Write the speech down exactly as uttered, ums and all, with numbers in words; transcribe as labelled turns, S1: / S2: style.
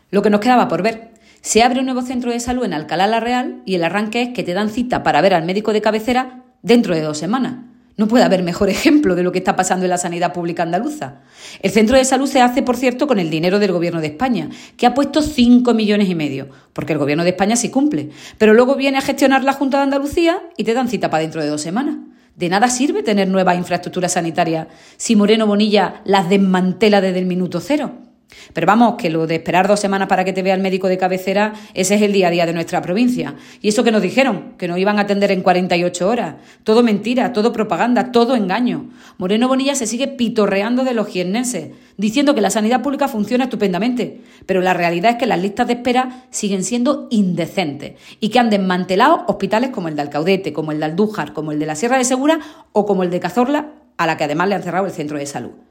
S1: Lo que nos quedaba por ver. Se abre un nuevo centro de salud en Alcalá la Real y el arranque es que te dan cita para ver al médico de cabecera dentro de dos semanas. No puede haber mejor ejemplo de lo que está pasando en la sanidad pública andaluza. El centro de salud se hace, por cierto, con el dinero del Gobierno de España, que ha puesto cinco millones y medio, porque el Gobierno de España sí cumple. Pero luego viene a gestionar la Junta de Andalucía y te dan cita para dentro de dos semanas. De nada sirve tener nuevas infraestructuras sanitarias si Moreno Bonilla las desmantela desde el minuto cero. Pero vamos, que lo de esperar dos semanas para que te vea el médico de cabecera, ese es el día a día de nuestra provincia. Y eso que nos dijeron, que nos iban a atender en cuarenta y ocho horas. Todo mentira, todo propaganda, todo engaño. Moreno Bonilla se sigue pitorreando de los jiennenses, diciendo que la sanidad pública funciona estupendamente. Pero la realidad es que las listas de espera siguen siendo indecentes y que han desmantelado hospitales como el de Alcaudete, como el de Andújar, como el de la Sierra de Segura o como el de Cazorla, a la que además le han cerrado el centro de salud.